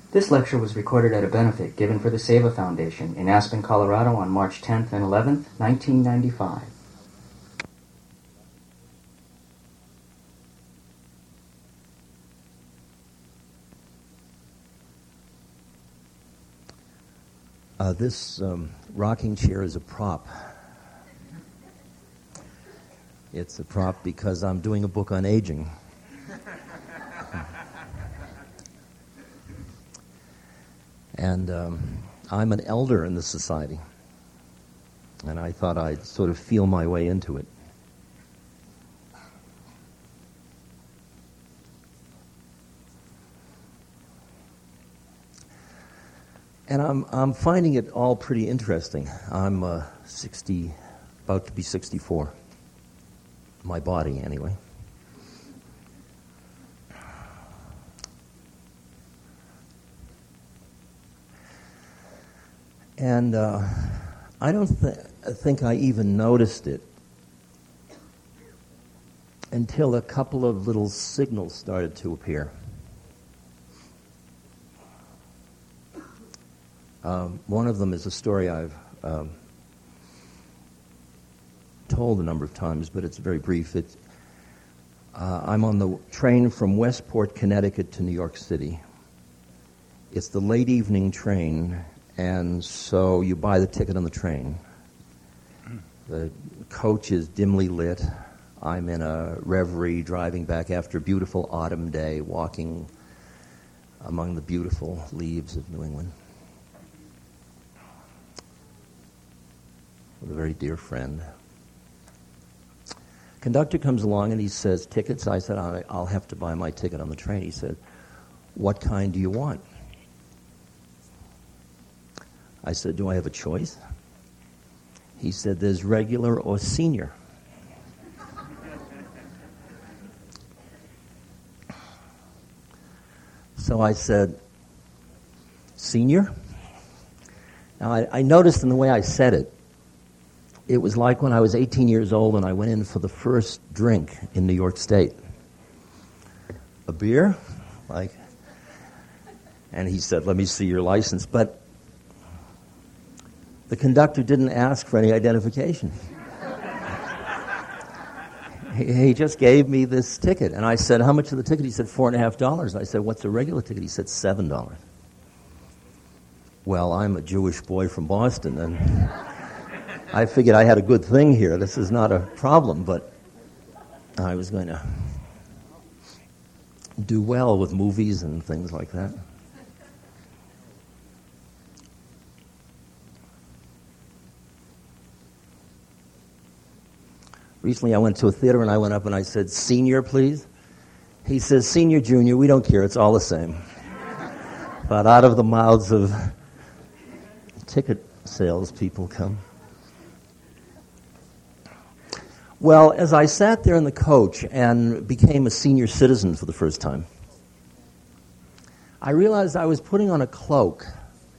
This lecture was recorded at a benefit given for the Seva Foundation in Aspen, Colorado on March 10th and 11th, 1995. This rocking chair is a prop. It's a prop because I'm doing a book on aging. And I'm an elder in the society. And I thought I'd sort of feel my way into it. And I'm finding it all pretty interesting. I'm about to be 64. My body, anyway. And I don't think I even noticed it until a couple of little signals started to appear. One of them is a story I've told a number of times, but it's very brief. I'm on the train from Westport, Connecticut to New York City. It's the late evening train, and so you buy the ticket on the train. The coach is dimly lit. I'm in a reverie driving back after a beautiful autumn day, walking among the beautiful leaves of New England with a very dear friend. Conductor comes along and he says, "Tickets?" I said, "I'll have to buy my ticket on the train." He said, "What kind do you want?" I said, "Do I have a choice?" He said, "There's regular or senior." So I said, "Senior?" Now I noticed in the way I said it, it was like when I was 18 years old and I went in for the first drink in New York State. "A beer?" And he said, "Let me see your license." But the conductor didn't ask for any identification. He just gave me this ticket. And I said, "How much is the ticket?" He said, $4.50. I said, "What's a regular ticket?" He said, $7. Well, I'm a Jewish boy from Boston, and I figured I had a good thing here. This is not a problem, but I was going to do well with movies and things like that. Recently I went to a theater and I went up and I said, "Senior, please." He says, "Senior, junior, we don't care. It's all the same." But out of the mouths of ticket sales people come. Well, as I sat there in the coach and became a senior citizen for the first time, I realized I was putting on a cloak,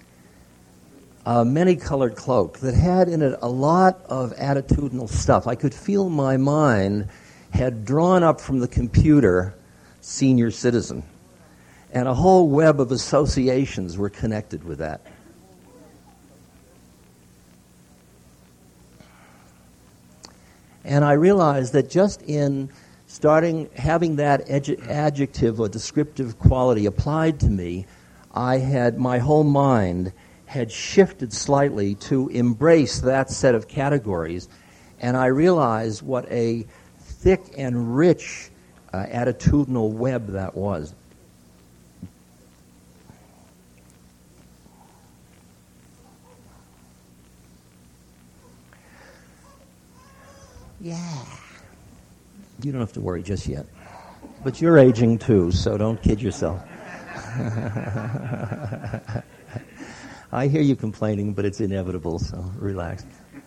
a many-colored cloak that had in it a lot of attitudinal stuff. I could feel my mind had drawn up from the computer senior citizen, and a whole web of associations were connected with that. And I realized that just in having that adjective or descriptive quality applied to me, my whole mind had shifted slightly to embrace that set of categories, and I realized what a thick and rich attitudinal web that was. Yeah. You don't have to worry just yet. But you're aging too, so don't kid yourself. I hear you complaining, but it's inevitable, so relax.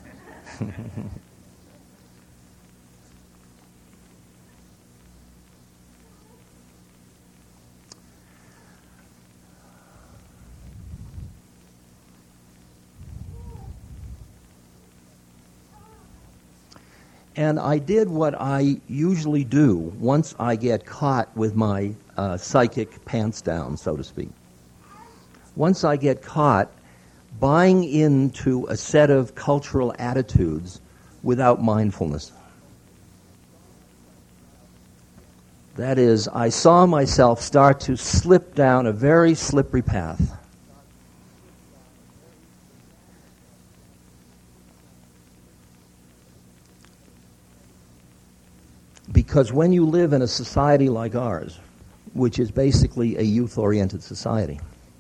And I did what I usually do once I get caught with my psychic pants down, so to speak. once I get caught buying into a set of cultural attitudes without mindfulness. That is, I saw myself start to slip down a very slippery path. Because when you live in a society like ours, which is basically a youth-oriented society,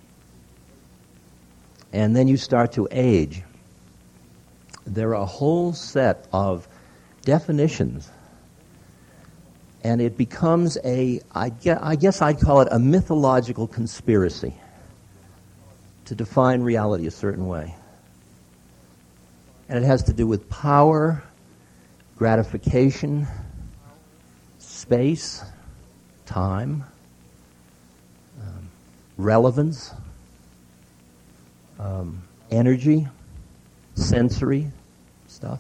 and then you start to age, there are a whole set of definitions, and it becomes I guess I'd call it a mythological conspiracy to define reality a certain way. And it has to do with power, gratification, space, time, relevance, energy, sensory stuff.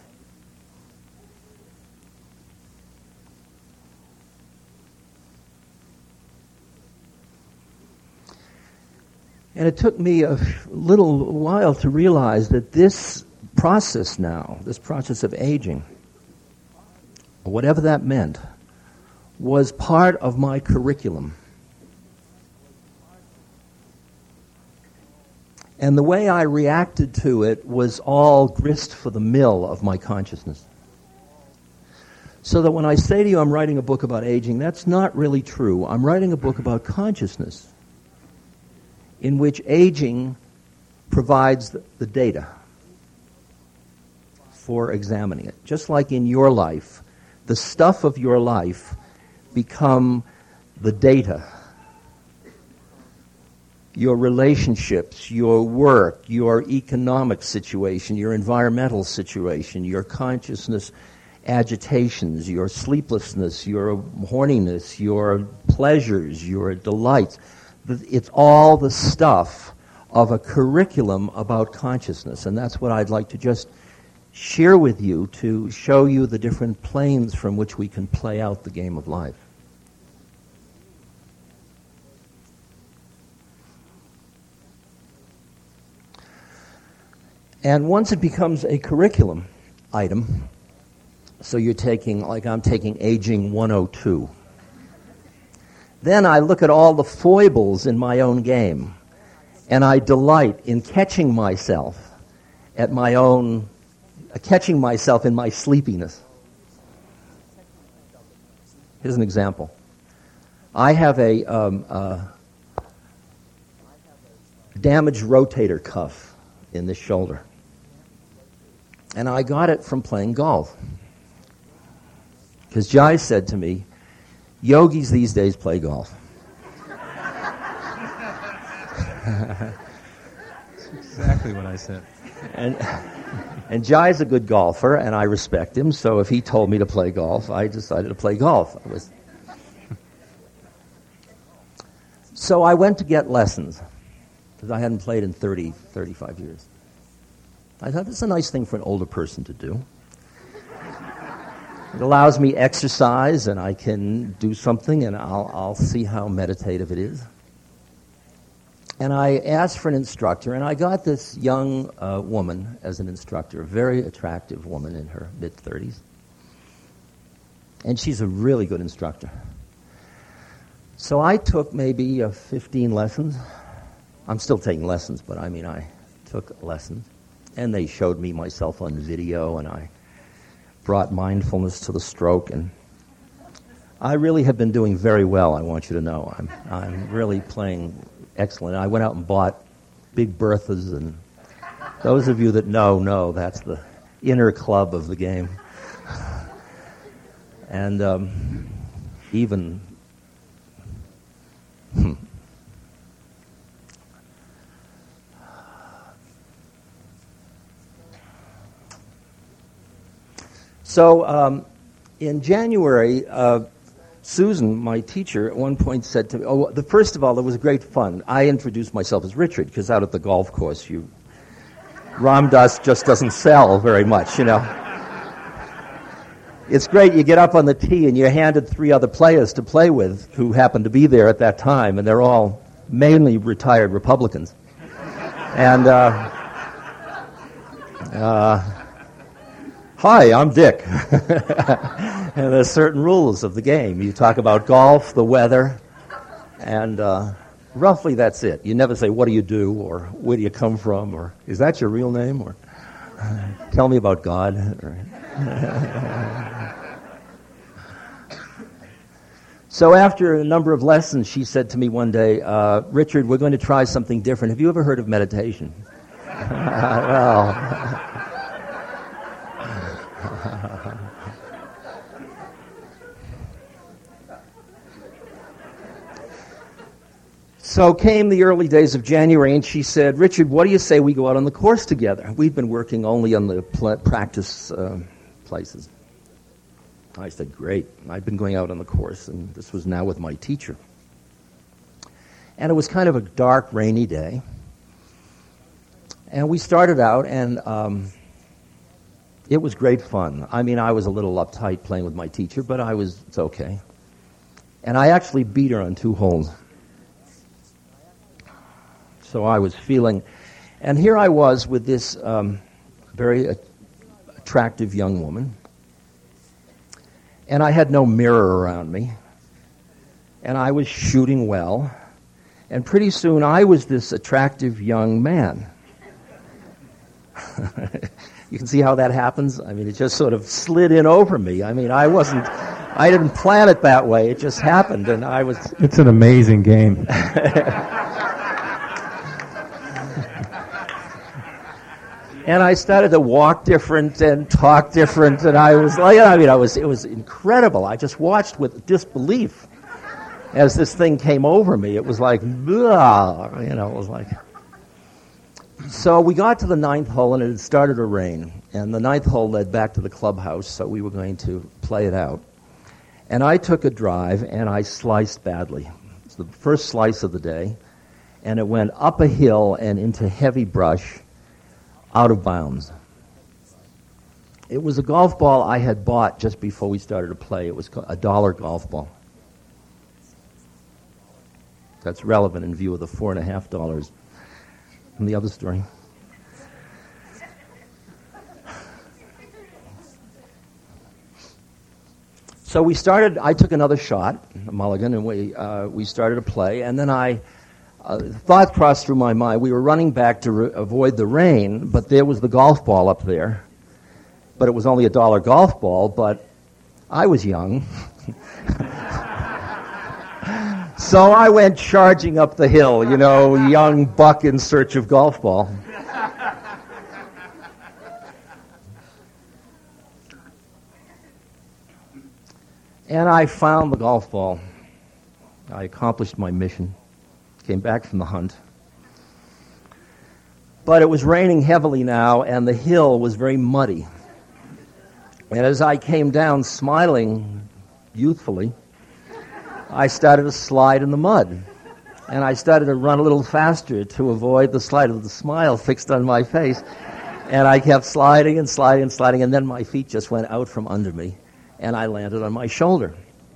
And it took me a little while to realize that this process now, this process of aging, whatever that meant, was part of my curriculum. And the way I reacted to it was all grist for the mill of my consciousness. So that when I say to you I'm writing a book about aging, that's not really true. I'm writing a book about consciousness, in which aging provides the data for examining it. Just like in your life, the stuff of your life become the data. Your relationships, your work, your economic situation, your environmental situation, your consciousness agitations, your sleeplessness, your horniness, your pleasures, your delights. It's all the stuff of a curriculum about consciousness, and that's what I'd like to just share with you to show you the different planes from which we can play out the game of life. And once it becomes a curriculum item, so you're taking, like I'm taking Aging 102, then I look at all the foibles in my own game, and I delight in catching myself at my own, catching myself in my sleepiness. Here's an example. I have a damaged rotator cuff in this shoulder, and I got it from playing golf. Because Jai said to me, yogis these days play golf. That's exactly what I said. And Jai's a good golfer, and I respect him, so if he told me to play golf, I decided to play golf. So I went to get lessons, because I hadn't played in 35 years. I thought, this is a nice thing for an older person to do. It allows me exercise, and I can do something, and I'll see how meditative it is. And I asked for an instructor, and I got this young woman as an instructor, a very attractive woman in her mid-30s. And she's a really good instructor. So I took maybe 15 lessons. I'm still taking lessons, but I took lessons. And they showed me myself on video, and I brought mindfulness to the stroke, and I really have been doing very well, I want you to know. I'm really playing excellent. I went out and bought Big Berthas, and those of you that know that's the inner club of the game. And even... So in January, Susan, my teacher, at one point said to me, first of all, it was great fun. I introduced myself as Richard, because out at the golf course, Ram Dass just doesn't sell very much, you know. It's great, you get up on the tee and you're handed 3 other players to play with who happen to be there at that time, and they're all mainly retired Republicans. And hi, I'm Dick. And there's certain rules of the game. You talk about golf, the weather, and roughly that's it. You never say, what do you do, or where do you come from, or is that your real name, or tell me about God. So after a number of lessons, she said to me one day, Richard, we're going to try something different. Have you ever heard of meditation? Well... So came the early days of January, and she said, Richard, what do you say we go out on the course together? We'd been working only on the practice places. I said, great. I'd been going out on the course, and this was now with my teacher. And it was kind of a dark, rainy day. And we started out, and it was great fun. I mean, I was a little uptight playing with my teacher, but it's okay. And I actually beat her on 2 holes. So I was feeling, and here I was with this very attractive young woman, and I had no mirror around me, and I was shooting well, and pretty soon I was this attractive young man. You can see how that happens? I mean, it just sort of slid in over me. I mean, I didn't plan it that way. It just happened, and I was... It's an amazing game. And I started to walk different and talk different, and it was incredible. I just watched with disbelief as this thing came over me. It was like, blah, it was like... So we got to the 9th hole, and it had started to rain, and the 9th hole led back to the clubhouse, so we were going to play it out. And I took a drive, and I sliced badly. It's the first slice of the day, and it went up a hill and into heavy brush, out of bounds. It was a golf ball I had bought just before we started to play. It was a $1 golf ball. That's relevant in view of the $4.50 from the other story. So I took another shot, a mulligan, and we started to play, and then thought crossed through my mind. We were running back to avoid the rain, but there was the golf ball up there. But it was only a $1 golf ball, but I was young. So I went charging up the hill, young buck in search of golf ball. And I found the golf ball. I accomplished my mission. Came back from the hunt. But it was raining heavily now, and the hill was very muddy. And as I came down smiling youthfully, I started to slide in the mud. And I started to run a little faster to avoid the slide of the smile fixed on my face. And I kept sliding and sliding and sliding, and then my feet just went out from under me, and I landed on my shoulder.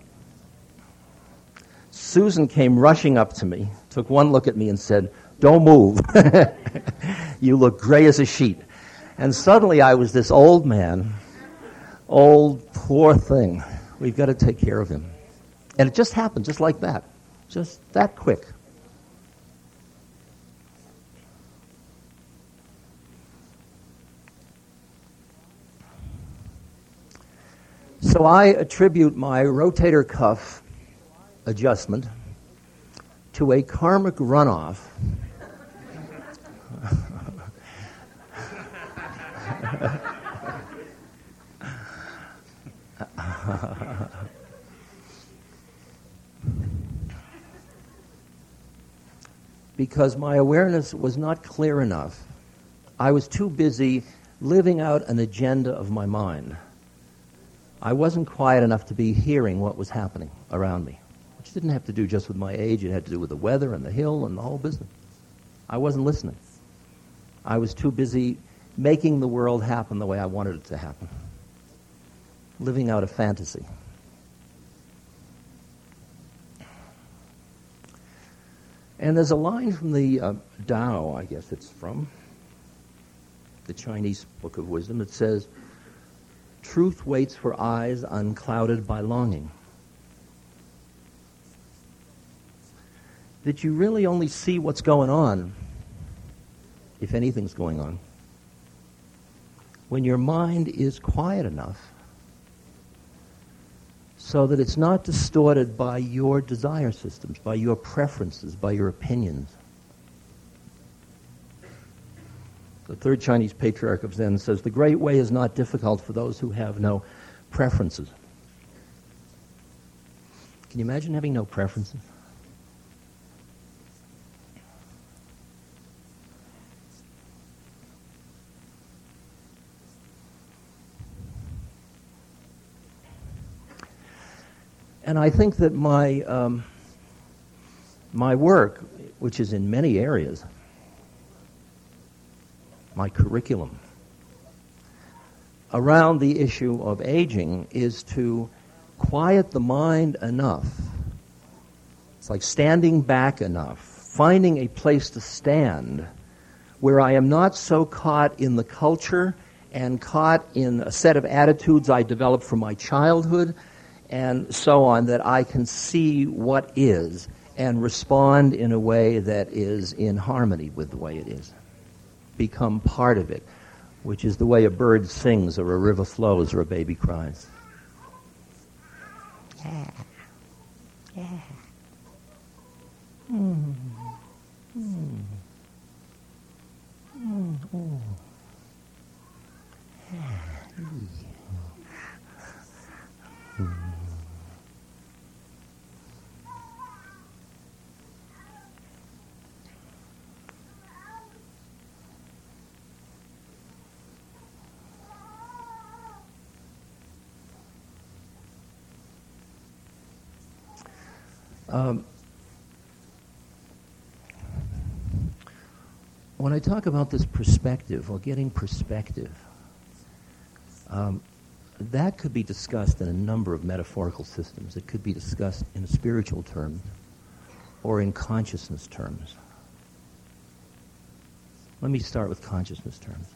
Susan came rushing up to me, took one look at me and said, "Don't move. You look gray as a sheet." And suddenly I was this old man, old poor thing. We've got to take care of him. And it just happened just like that, just that quick. So I attribute my rotator cuff adjustment to a karmic runoff because my awareness was not clear enough. I was too busy living out an agenda of my mind. I wasn't quiet enough to be hearing what was happening around me, which didn't have to do just with my age. It had to do with the weather and the hill and the whole business. I wasn't listening. I was too busy making the world happen the way I wanted it to happen, living out a fantasy. And there's a line from the Tao, I guess it's from, the Chinese Book of Wisdom. It says, truth waits for eyes unclouded by longing. That you really only see what's going on, if anything's going on, when your mind is quiet enough so that it's not distorted by your desire systems, by your preferences, by your opinions. The third Chinese patriarch of Zen says, the great way is not difficult for those who have no preferences. Can you imagine having no preferences? And I think that my work, which is in many areas, my curriculum, around the issue of aging is to quiet the mind enough. It's like standing back enough, finding a place to stand where I am not so caught in the culture and caught in a set of attitudes I developed from my childhood and so on, that I can see what is and respond in a way that is in harmony with the way it is. Become part of it, which is the way a bird sings or a river flows or a baby cries. Yeah. Yeah. Mm. Mm. Mm. Oh. Yeah. When I talk about this perspective, or getting perspective, that could be discussed in a number of metaphorical systems. It could be discussed in spiritual terms or in consciousness terms. Let me start with consciousness terms.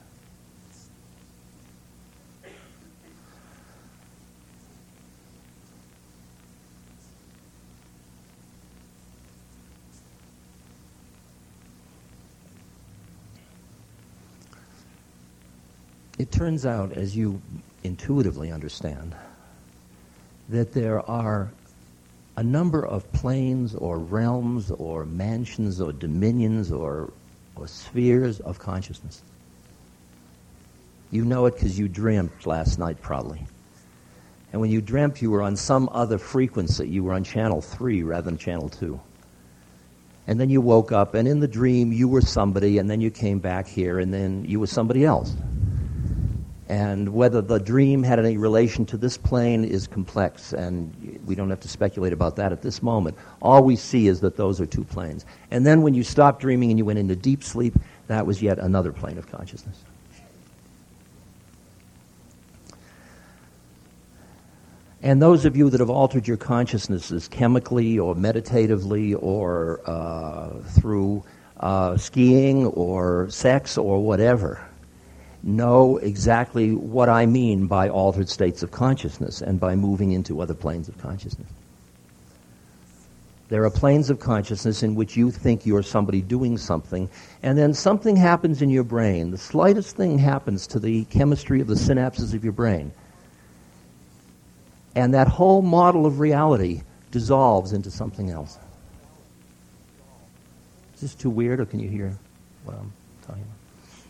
It turns out, as you intuitively understand, that there are a number of planes or realms or mansions or dominions or spheres of consciousness. You know it because you dreamt last night, probably. And when you dreamt, you were on some other frequency. You were on channel 3 rather than channel 2. And then you woke up, and in the dream, you were somebody, and then you came back here, and then you were somebody else. And whether the dream had any relation to this plane is complex, and we don't have to speculate about that at this moment. All we see is that those are two planes. And then when you stopped dreaming and you went into deep sleep, that was yet another plane of consciousness. And those of you that have altered your consciousnesses chemically or meditatively or through skiing or sex or whatever, know exactly what I mean by altered states of consciousness and by moving into other planes of consciousness. There are planes of consciousness in which you think you're somebody doing something, and then something happens in your brain. The slightest thing happens to the chemistry of the synapses of your brain. And that whole model of reality dissolves into something else. Is this too weird, or can you hear what I'm talking about?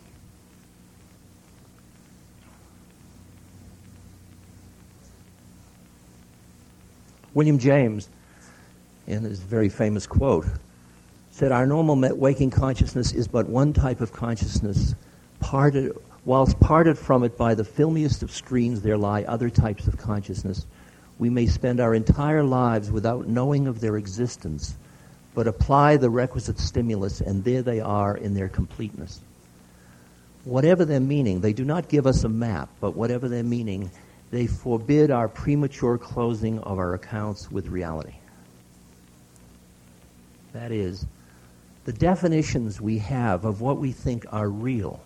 William James, in his very famous quote, said, "Our normal waking consciousness is but one type of consciousness. Whilst parted from it by the filmiest of screens, there lie other types of consciousness. We may spend our entire lives without knowing of their existence, but apply the requisite stimulus, and there they are in their completeness." Whatever their meaning, they do not give us a map, but whatever their meaning, they forbid our premature closing of our accounts with reality. That is, the definitions we have of what we think are real,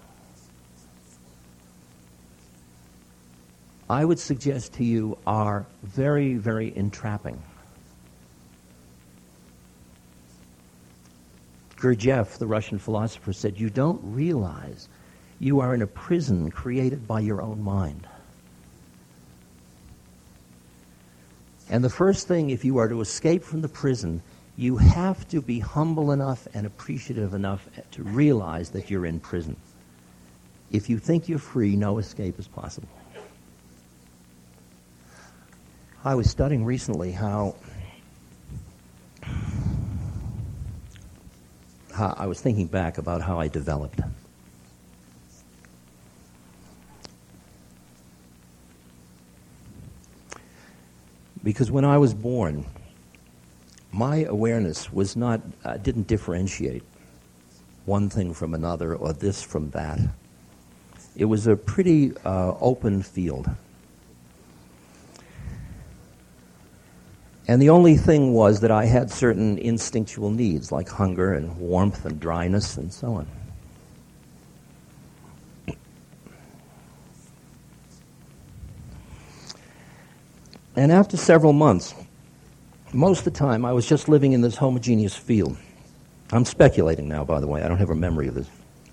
I would suggest to you are very, very entrapping. Gurdjieff, the Russian philosopher, said, "You don't realize you are in a prison created by your own mind." And the first thing, if you are to escape from the prison, you have to be humble enough and appreciative enough to realize that you're in prison. If you think you're free, no escape is possible. I was studying recently how I was thinking back about how I developed. Because when I was born, my awareness was not, didn't differentiate one thing from another or this from that. It was a pretty open field. And the only thing was that I had certain instinctual needs, like hunger and warmth and dryness and so on. And after several months, most of the time I was just living in this homogeneous field. I'm speculating now, by the way. I don't have a memory of this.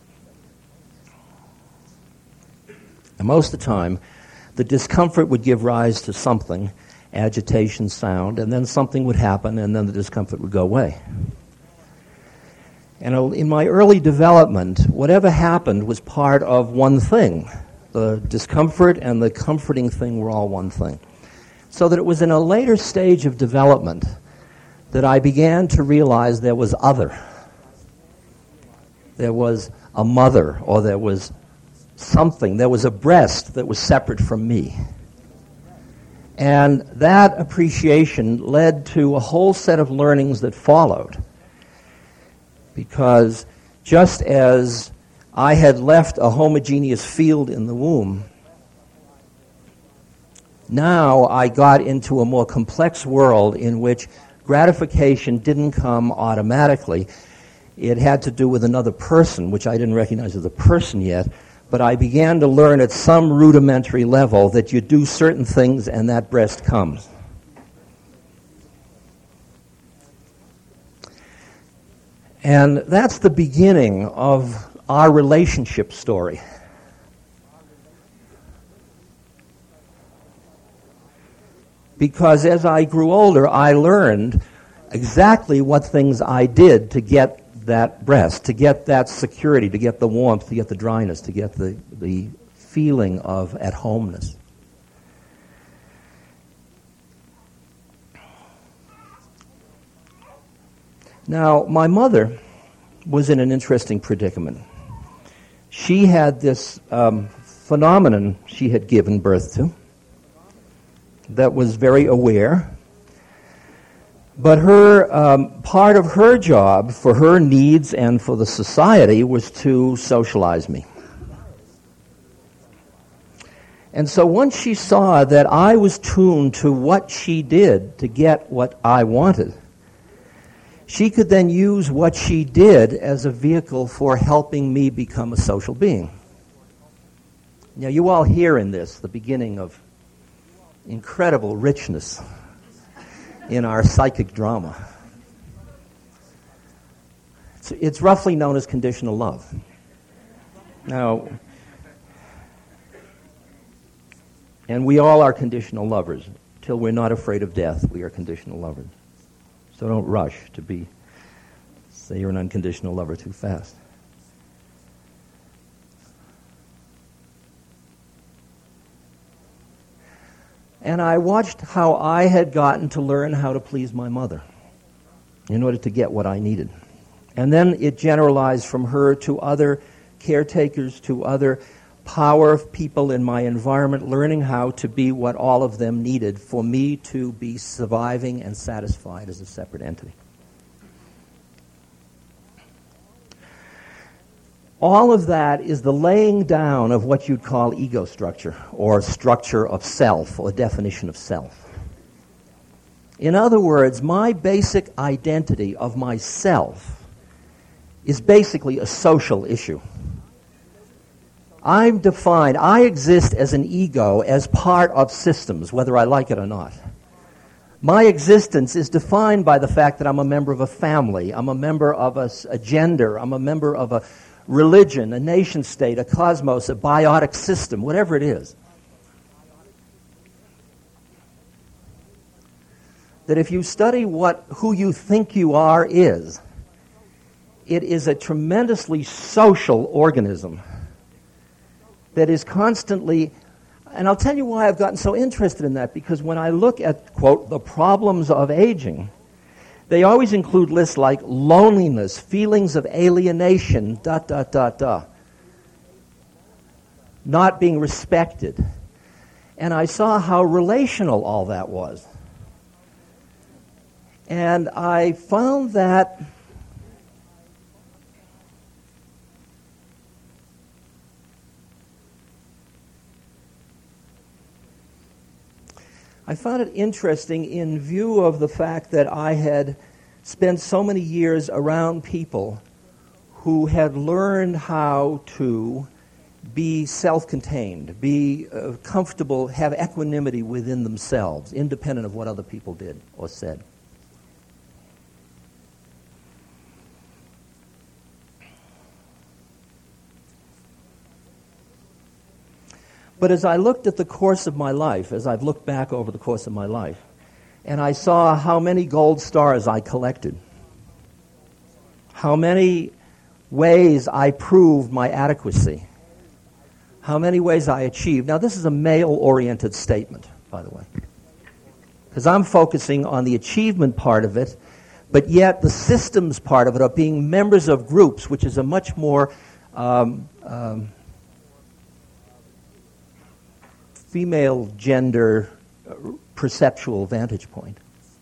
And most of the time, the discomfort would give rise to something, agitation, sound, and then something would happen, and then the discomfort would go away. And in my early development, whatever happened was part of one thing. The discomfort and the comforting thing were all one thing. So that it was in a later stage of development that I began to realize there was other. There was a mother, or there was something, there was a breast that was separate from me. And that appreciation led to a whole set of learnings that followed. Because just as I had left a homogeneous field in the womb, now I got into a more complex world in which gratification didn't come automatically. It had to do with another person, which I didn't recognize as a person yet, but I began to learn at some rudimentary level that you do certain things and that breast comes. And that's the beginning of our relationship story. Because as I grew older, I learned exactly what things I did to get that breast, to get that security, to get the warmth, to get the dryness, to get the feeling of at-homeness. Now, my mother was in an interesting predicament. She had this phenomenon she had given birth to that was very aware. But her part of her job, for her needs and for the society, was to socialize me. And so once she saw that I was tuned to what she did to get what I wanted, she could then use what she did as a vehicle for helping me become a social being. Now, you all hear in this the beginning of incredible richness in our psychic drama. It's roughly known as conditional love. Now, and we all are conditional lovers. Till we're not afraid of death, we are conditional lovers. So don't rush to say you're an unconditional lover too fast. And I watched how I had gotten to learn how to please my mother in order to get what I needed. And then it generalized from her to other caretakers, to other power people in my environment, learning how to be what all of them needed for me to be surviving and satisfied as a separate entity. All of that is the laying down of what you'd call ego structure, or structure of self, or definition of self. In other words, my basic identity of myself is basically a social issue. I exist as an ego, as part of systems, whether I like it or not. My existence is defined by the fact that I'm a member of a family, I'm a member of a gender, I'm a member of a religion, a nation state, a cosmos, a biotic system, whatever it is. That if you study who you think you are is, it is a tremendously social organism that is constantly, and I'll tell you why I've gotten so interested in that, because when I look at, quote, the problems of aging, they always include lists like loneliness, feelings of alienation, ... not being respected. And I saw how relational all that was. And I found that it interesting in view of the fact that I had spent so many years around people who had learned how to be self-contained, be comfortable, have equanimity within themselves, independent of what other people did or said. But as I looked at the course of my life, as I've looked back over the course of my life, and I saw how many gold stars I collected, how many ways I proved my adequacy, how many ways I achieved. Now, this is a male-oriented statement, by the way, because I'm focusing on the achievement part of it, but yet the systems part of it, of being members of groups, which is a much more female gender perceptual vantage point.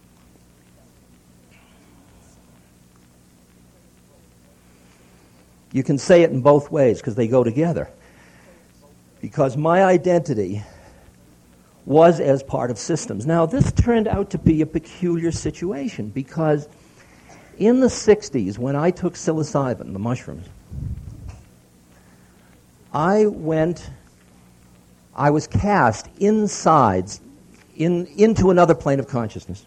You can say it in both ways because they go together. Because my identity was as part of systems. Now, this turned out to be a peculiar situation because in the 60s, when I took psilocybin, the mushrooms, I was cast into another plane of consciousness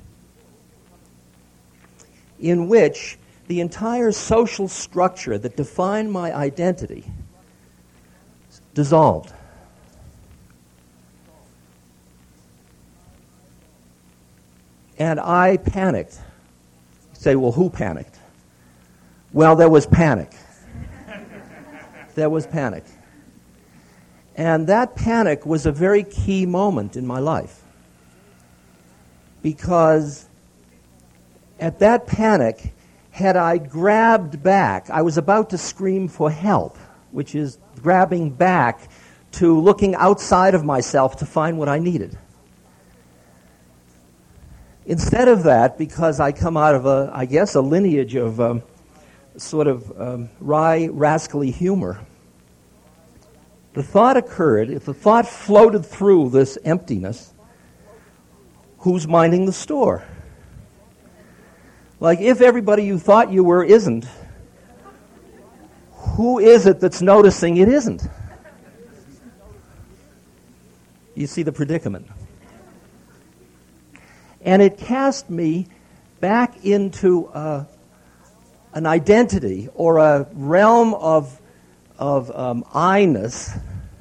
in which the entire social structure that defined my identity dissolved. And I panicked. You say, well, who panicked? Well, there was panic. There was panic. And that panic was a very key moment in my life. Because at that panic, had I grabbed back, I was about to scream for help, which is grabbing back to looking outside of myself to find what I needed. Instead of that, because I come out of a lineage of wry, rascally humor, the thought occurred, if the thought floated through this emptiness, who's minding the store? Like, if everybody you thought you were isn't, who is it that's noticing it isn't? You see the predicament. And it cast me back into an identity or a realm of I-ness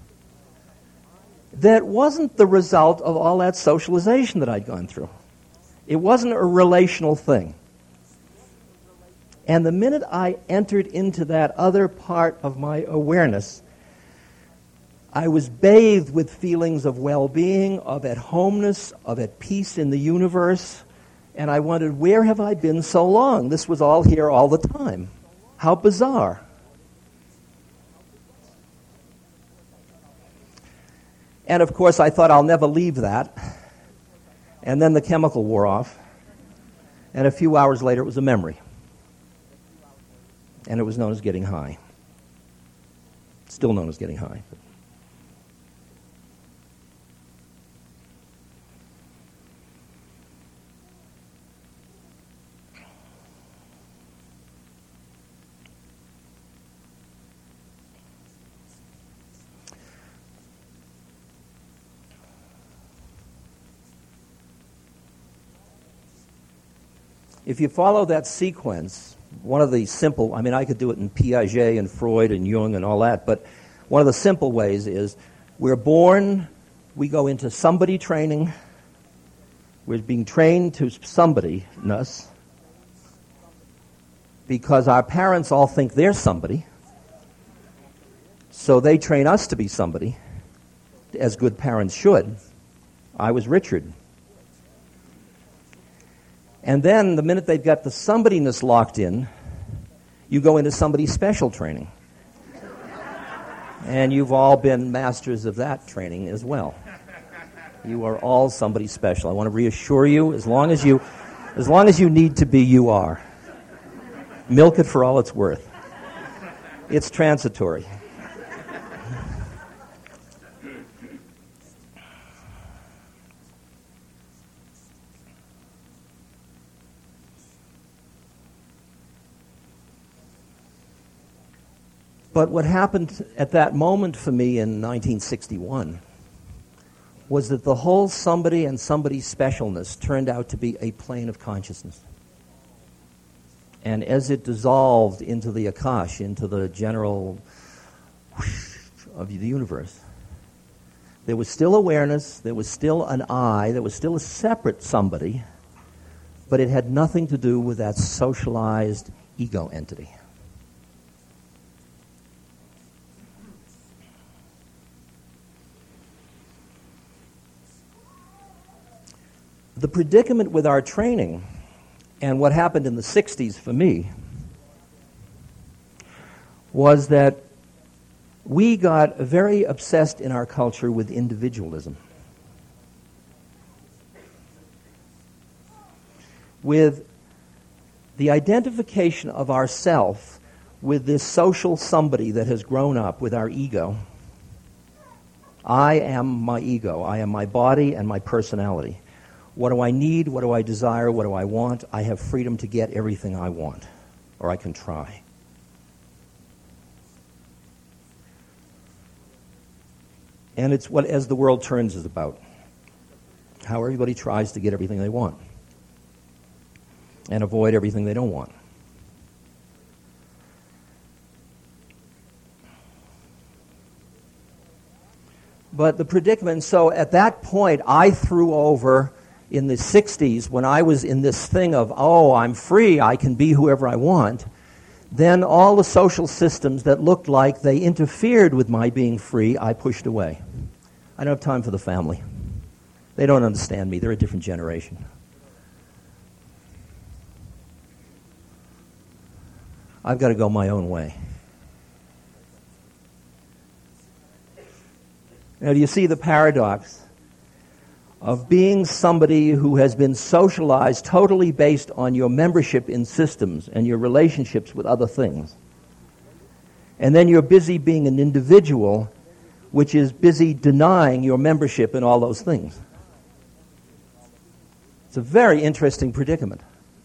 that wasn't the result of all that socialization that I'd gone through. It wasn't a relational thing. And the minute I entered into that other part of my awareness, I was bathed with feelings of well-being, of at-homeness, of at peace in the universe, and I wondered, where have I been so long? This was all here all the time. How bizarre. And of course, I thought I'll never leave that. And then the chemical wore off. And a few hours later, it was a memory. And it was known as getting high. Still known as getting high. if you follow that sequence, one of the simple, I mean, I could do it in Piaget and Freud and Jung and all that, but one of the simple ways is we're born, we go into somebody training, we're being trained to somebody-ness because our parents all think they're somebody, so they train us to be somebody, as good parents should. I was Richard. And then the minute they've got the somebody-ness locked in, you go into somebody special training. And you've all been masters of that training as well. You are all somebody special. I want to reassure you, as long as you need to be, you are. Milk it for all it's worth. It's transitory. But what happened at that moment for me in 1961 was that the whole somebody and somebody specialness turned out to be a plane of consciousness. And as it dissolved into the Akash, into the general of the universe, there was still awareness, there was still an I, there was still a separate somebody, but it had nothing to do with that socialized ego entity. The predicament with our training, and what happened in the 60s for me, was that we got very obsessed in our culture with individualism, with the identification of ourself with this social somebody that has grown up with our ego. I am my ego. I am my body and my personality. What do I need? What do I desire? What do I want? I have freedom to get everything I want, or I can try. And it's what As the World Turns is about. How everybody tries to get everything they want and avoid everything they don't want. But the predicament, so at that point I threw over in the 60s, when I was in this thing of, oh, I'm free, I can be whoever I want, then all the social systems that looked like they interfered with my being free, I pushed away. I don't have time for the family. They don't understand me. They're a different generation. I've got to go my own way. Now, do you see the paradox of being somebody who has been socialized totally based on your membership in systems and your relationships with other things? And then you're busy being an individual, which is busy denying your membership in all those things. It's a very interesting predicament.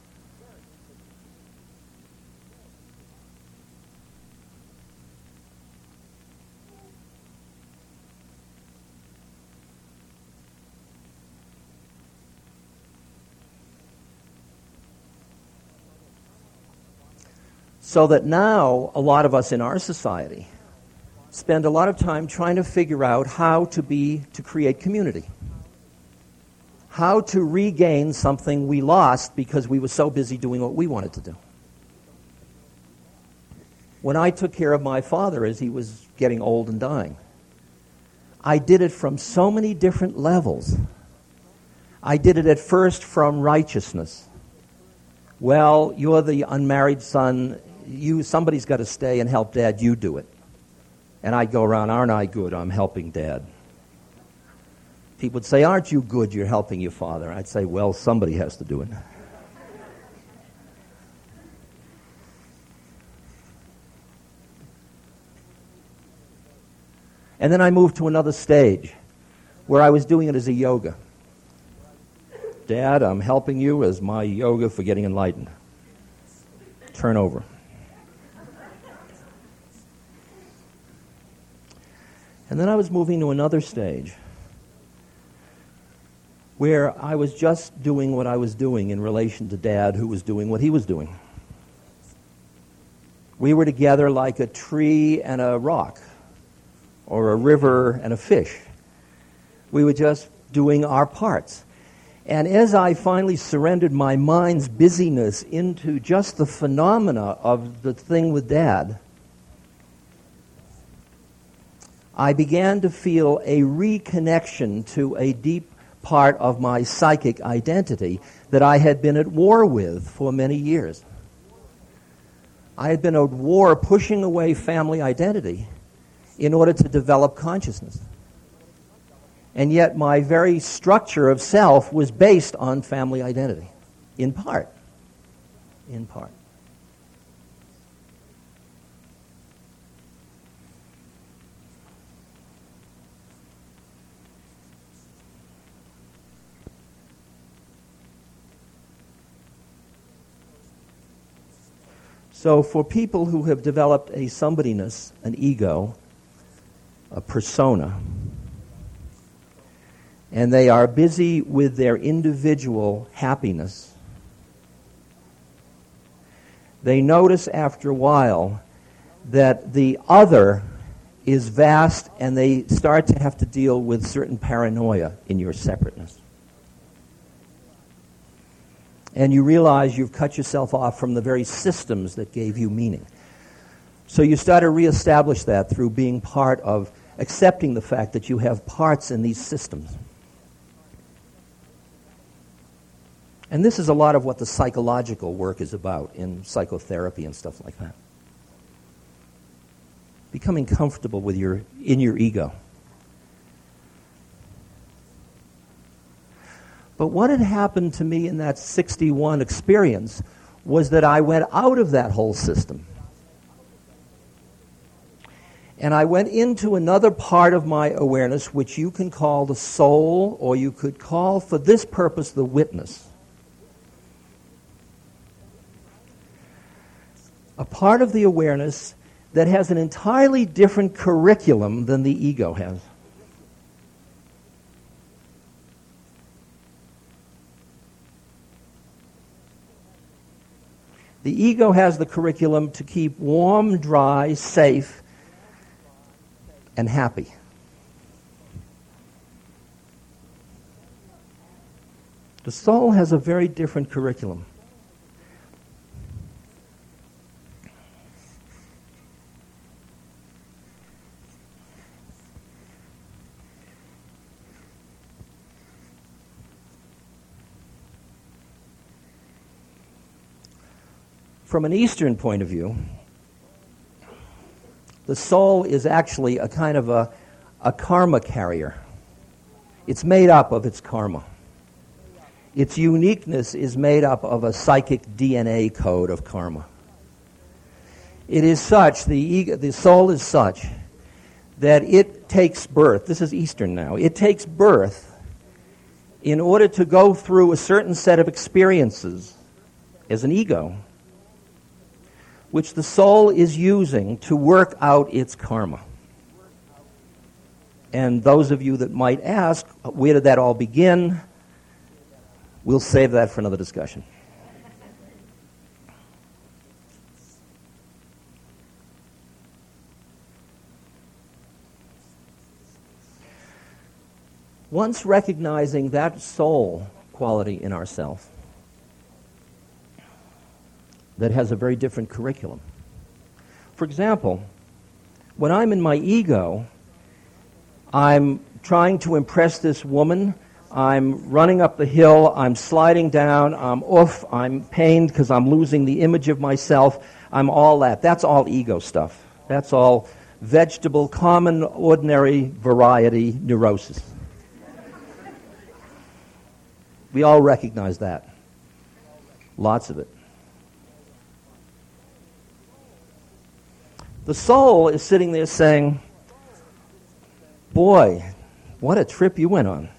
So that now, a lot of us in our society spend a lot of time trying to figure out how to create community. How to regain something we lost because we were so busy doing what we wanted to do. When I took care of my father as he was getting old and dying, I did it from so many different levels. I did it at first from righteousness. Well, you're the unmarried son. Somebody's got to stay and help Dad. You do it. And I'd go around, aren't I good? I'm helping Dad. People would say, aren't you good? You're helping your father. I'd say, well, somebody has to do it. And then I moved to another stage where I was doing it as a yoga. Dad, I'm helping you as my yoga for getting enlightened. Turn over. And then I was moving to another stage where I was just doing what I was doing in relation to Dad, who was doing what he was doing. We were together like a tree and a rock, or a river and a fish. We were just doing our parts. And as I finally surrendered my mind's busyness into just the phenomena of the thing with Dad, I began to feel a reconnection to a deep part of my psychic identity that I had been at war with for many years. I had been at war pushing away family identity in order to develop consciousness. And yet my very structure of self was based on family identity, in part. In part. So for people who have developed a somebodyness, an ego, a persona, and they are busy with their individual happiness, they notice after a while that the other is vast, and they start to have to deal with certain paranoia in your separateness. And you realize you've cut yourself off from the very systems that gave you meaning. So you start to reestablish that through being part of accepting the fact that you have parts in these systems. And this is a lot of what the psychological work is about in psychotherapy and stuff like that. Becoming comfortable with in your ego. But what had happened to me in that 61 experience was that I went out of that whole system. And I went into another part of my awareness, which you can call the soul, or you could call, for this purpose, the witness. A part of the awareness that has an entirely different curriculum than the ego has. The ego has the curriculum to keep warm, dry, safe, and happy. The soul has a very different curriculum. From an Eastern point of view, the soul is actually a kind of a karma carrier. It's made up of its karma. Its uniqueness is made up of a psychic DNA code of karma. It is such, the soul is such, that it takes birth. This is Eastern now. It takes birth in order to go through a certain set of experiences as an ego, which the soul is using to work out its karma. And those of you that might ask, where did that all begin? We'll save that for another discussion. Once recognizing that soul quality in ourself, that has a very different curriculum. For example, when I'm in my ego, I'm trying to impress this woman, I'm running up the hill, I'm sliding down, I'm off, I'm pained because I'm losing the image of myself, I'm all that. That's all ego stuff. That's all vegetable, common, ordinary variety neurosis. We all recognize that. Lots of it. The soul is sitting there saying, boy, what a trip you went on.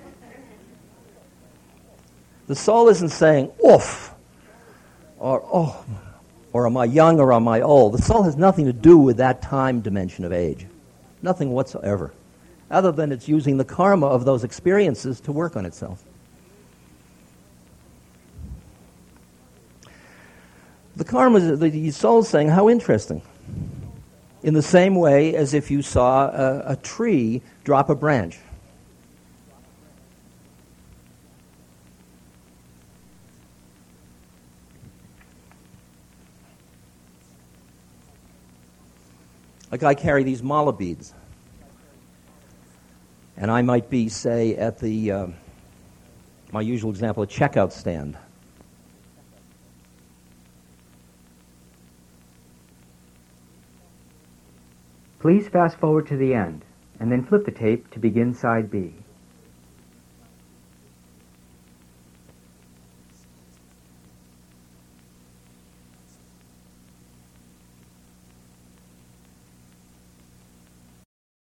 The soul isn't saying, oof, or oh, or am I young or am I old? The soul has nothing to do with that time dimension of age. Nothing whatsoever. other than it's using the karma of those experiences to work on itself. The karma, the soul's saying, how interesting. In the same way as if you saw a tree drop a branch. Like I carry these mala beads. And I might be, say, at the, my usual example, a checkout stand. Please fast forward to the end, and then flip the tape to begin side B.